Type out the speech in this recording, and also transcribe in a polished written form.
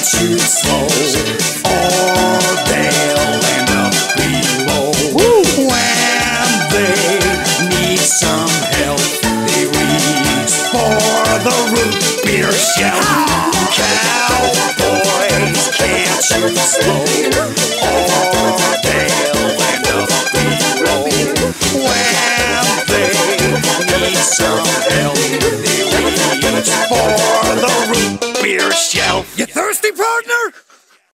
can't shoot slow, or they'll end up below. When they need some help, they reach for the root beer shelf. Cowboys can't shoot slow, or they'll end up below. When they need some help, they reach for the root beer shelf.